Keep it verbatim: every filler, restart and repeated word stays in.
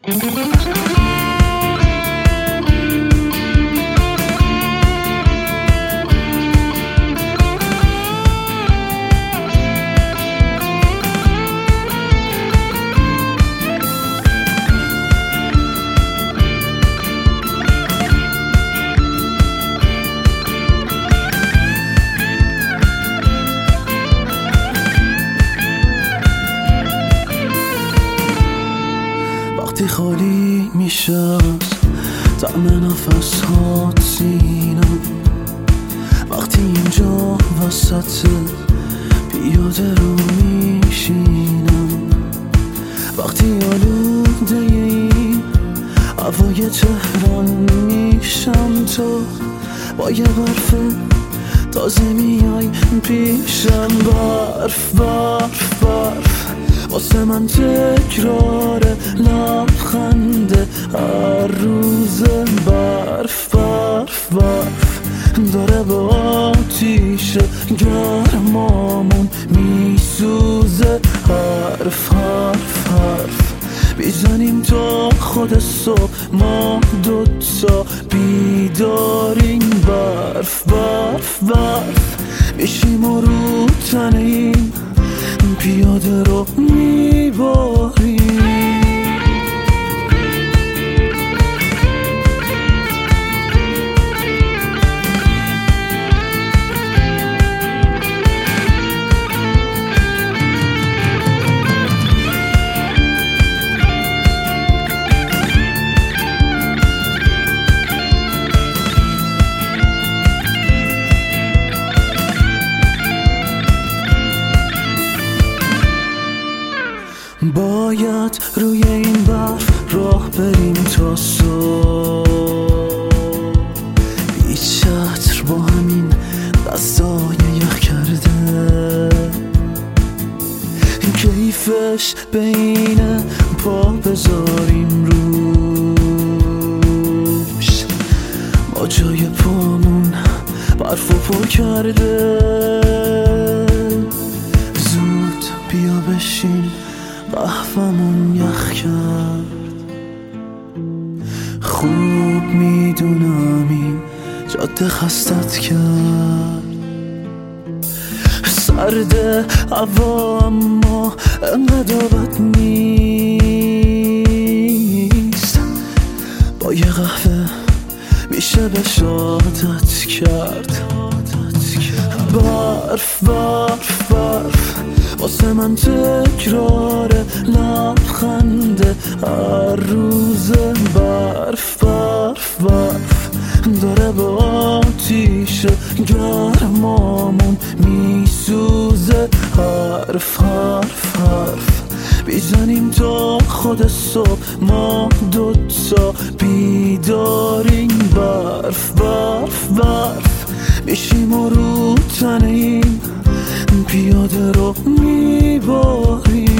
وقتی خالی میشه از طعم نفس هات سینم، وقتی اینجا وسط پیاده رو میشینم، وقتی آلوده این هوای تهران میشم، تو با یه برف تازه میای پیشم. برف برف برف واسه من تکرار لبخنده هر روز. برف برف برف داره با آتیش گرمامون میسوزه. حرف حرف حرف بیزنیم تا خود صبح ما دوتا بیداریم. برف برف برف میشیم و رو تن این پیاده رو میباریم. باید روی این برف راه بریم تا صبح، بی چتر با همین دستای یخ کرده، کیفش بین پا بذاریم روش، ما جای پامون برف و پر کرده. زود بیا بشین قهوه‌مون یخ کرد، خوب میدونم این جاده خستت کرد. سرده هوا اما انقدر بد نیست، با یه قهوه میشه بهش عادت کرد. برف برف برف واسه من تکرار لبخنده هر روز. برف برف برف داره با آتیش گرمامون میسوزه. حرف حرف حرف بیزنیم تا خود صبح ما دوتا بیداریم. برف برف برف میشیم و رو تن این پیاده رو میباریم.